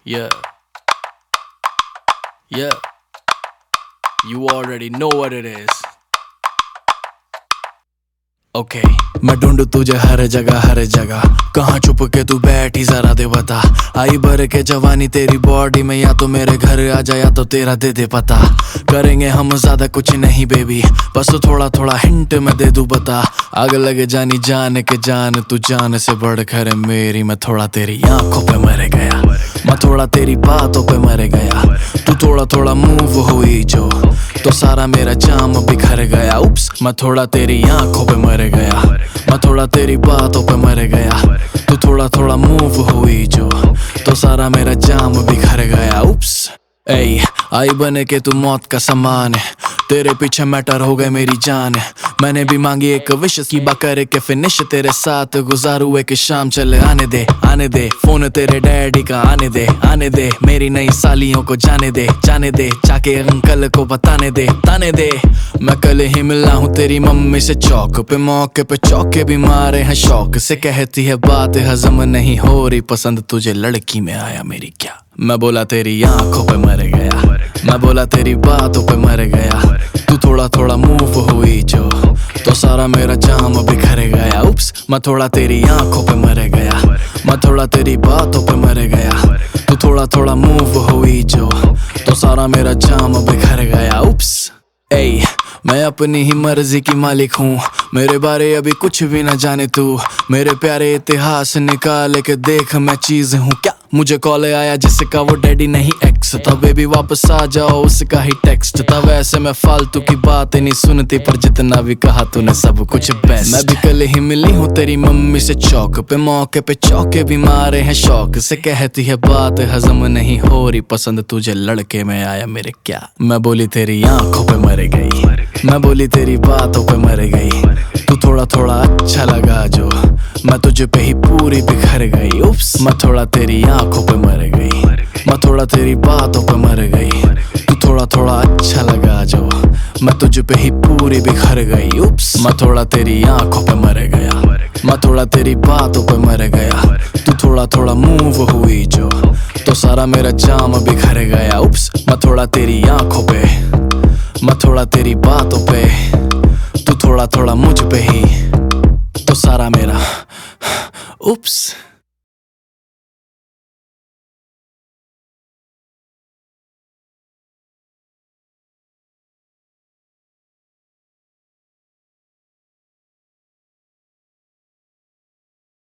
Yeah, yeah, you already know what it is. Okay. मैं ढूंढू तुझे हर जगह कहाँ छुप के तू बैठी जरा दे बता। आई भर के जवानी तेरी बॉडी में, या तो मेरे घर आ जा या तो तेरा दे दे पता। करेंगे हम ज्यादा कुछ नहीं बेबी, बस थोड़ा थोड़ा हिंट मैं दे दूं बता। आग लगे जानी जान के जान, तू जान से बढ़कर है मेरी। मैं थोड़ा तेरी आंखों पे मर गया, मैं थोड़ा तेरी बातों पे मर गया। तू थोड़ा थोड़ा मूव हुई जो, तो सारा मेरा जाम बिखर गया। उप्स, मैं थोड़ा तेरी आंखों पे मर गया, मैं थोड़ा तेरी बातों पे मर गया। तू थोड़ा थोड़ा मूव हुई जो, तो सारा मेरा जाम बिखर गया। उप्स, ऐ आई बने के तू मौत का समान है, तेरे पीछे मैटर हो गए मेरी जान। मैंने भी मांगी एक विश की बाकर के फिनिश, तेरे साथ गुजारू एक शाम। चले आने दे फोन तेरे डैडी का, आने दे मेरी नई सालियों को जाने दे जाके अंकल को बताने दे ताने दे। मैं कल ही मिला हूँ तेरी मम्मी से चौक पे, मौके पे चौके भी मारे हैं शौक से। कहती है बात हजम नहीं हो रही, पसंद तुझे लड़की में आया मेरी क्या। मैं बोला तेरी आंखों पे मर गया, मैं बोला तेरी बातों पे मर गया। तू थोड़ा थोड़ा मूव हुई जो, तो सारा मेरा जाम बिखर गया। उप्स, मैं थोड़ा तेरी आंखों पे मर गया, मैं थोड़ा तेरी बातों पे मर गया। तू थोड़ा थोड़ा मूव हुई जो, तो सारा मेरा जाम बिखर गया। उप्स, ऐ मैं अपनी ही मर्जी की मालिक हूँ, मेरे बारे अभी कुछ भी ना जाने तू। मेरे प्यारे इतिहास निकाल के देख, मैं चीज हूँ क्या। मुझे कॉल आया जिसका वो डैडी नहीं एक्स था, बेबी वापस आ जाओ उसका ही टेक्स्ट था। वैसे मैं फालतू की बात नहीं सुनती, पर जितना भी कहा तूने सब कुछ बेस्ट। मैं भी कल ही मिली हूँ तेरी मम्मी से चौक पे, मौके पे चौके भी मारे हैं शौक से। कहती है बात हजम नहीं हो रही, पसंद तुझे लड़के में आया मेरे क्या। मैं बोली तेरी आंखों पे मर गई, मैं बोली तेरी बातों पे मर गई। तू थोड़ा थोड़ा अच्छा लगा जो, मैं तुझे पे ही पूरी बिखर गई। उप्स, मैं थोड़ा तेरी आंखों पे मर गई, मैं थोड़ा तेरी बातों पे मर गई। तू थोड़ा थोड़ा अच्छा लगा जो, मैं तुझे पे ही पूरी बिखर गई। उप्स, मैं थोड़ा तेरी आंखों पे मर गया, मैं थोड़ा तेरी बातों पे मर गया। तू थोड़ा थोड़ा मूव हुई जो, तो सारा मेरा जाम बिखर गया। उप्स, मैं थोड़ा तेरी आंखों पे, मैं थोड़ा तेरी बातों पे, तू थोड़ा थोड़ा मुझ पे ही, तो सारा मेरा उप्स।